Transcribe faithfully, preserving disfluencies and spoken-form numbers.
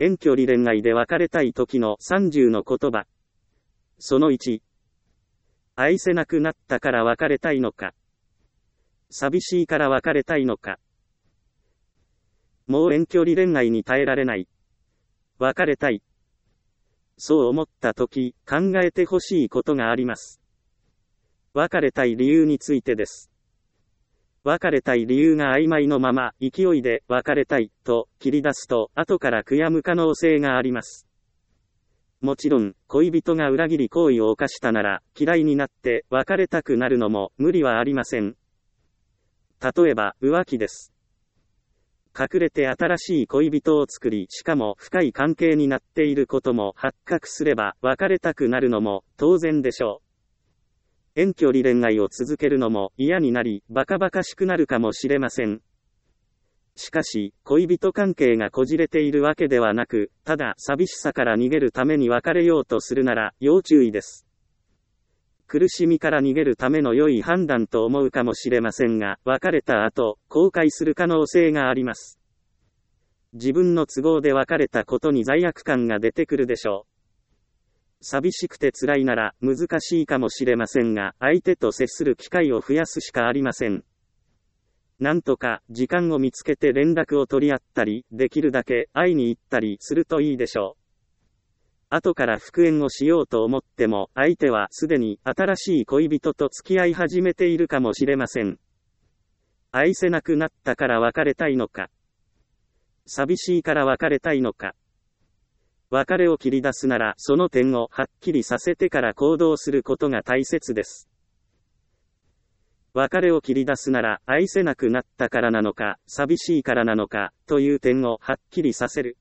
遠距離恋愛で別れたい時のさんじゅうの言葉。そのいち。愛せなくなったから別れたいのか。寂しいから別れたいのか。もう遠距離恋愛に耐えられない。別れたい。そう思った時、考えてほしいことがあります。別れたい理由についてです。別れたい理由が曖昧のまま、勢いで別れたいと切り出すと、後から悔やむ可能性があります。もちろん、恋人が裏切り行為を犯したなら、嫌いになって別れたくなるのも無理はありません。例えば、浮気です。隠れて新しい恋人を作り、しかも深い関係になっていることも発覚すれば、別れたくなるのも当然でしょう。遠距離恋愛を続けるのも嫌になり、バカバカしくなるかもしれません。しかし、恋人関係がこじれているわけではなく、ただ寂しさから逃げるために別れようとするなら、要注意です。苦しみから逃げるための良い判断と思うかもしれませんが、別れた後、後悔する可能性があります。自分の都合で別れたことに罪悪感が出てくるでしょう。寂しくて辛いなら難しいかもしれませんが、相手と接する機会を増やすしかありません。なんとか時間を見つけて連絡を取り合ったり、できるだけ会いに行ったりするといいでしょう。後から復縁をしようと思っても、相手はすでに新しい恋人と付き合い始めているかもしれません。愛せなくなったから別れたいのか。寂しいから別れたいのか。別れを切り出すなら、その点をはっきりさせてから行動することが大切です。別れを切り出すなら、愛せなくなったからなのか、寂しいからなのか、という点をはっきりさせる。